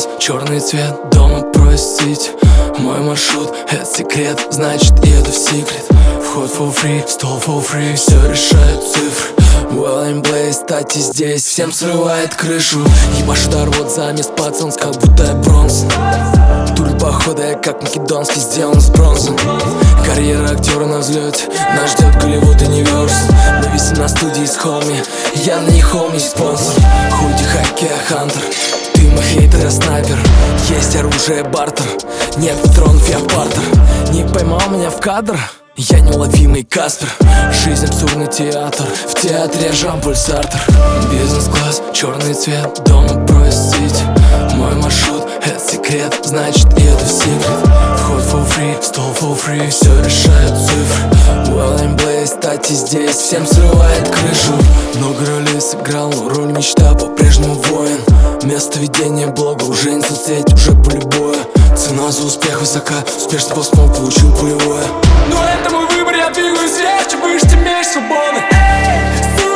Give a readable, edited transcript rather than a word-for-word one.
глаз, черный цвет, дома просить. Мой маршрут, это секрет, значит еду в секрет. Вход for free, стол for free, все решают цифры. Well, I'm Blaze, стати здесь, всем срывает крышу. Ебашу дорвот за мест пацанс, как будто я бронз. Туль похода я как македонский, сделан с бронзы. Карьера актера на взлете, нас ждет Голливуд и Universal. Мы висим на студии с холми, я на них холми спонсор. Худи, хоккей, хантер, ты мой хейтер, я снайпер. Есть оружие, бартер, нет патронов, я партер. Не поймал меня в кадр, я неуловимый Каспер. Жизнь абсурдный театр, в театре Жан-Поль Сартр. Бизнес-класс, черный цвет, дома просить. Мой маршрут, это секрет, значит еду в секрет. Вход for free, стол for free, все решают цифры. Well, I'm Blaze, стати здесь, всем срывает крышу. Много ролей сыграл, но роль мечта по-прежнему воин. Место ведения блога уже не соцсеть, уже поле боя. Цена за успех высока, успешный постмог получил полевое. Но это мой выбор, я двигаюсь ярче, выше, тем меньше свободы.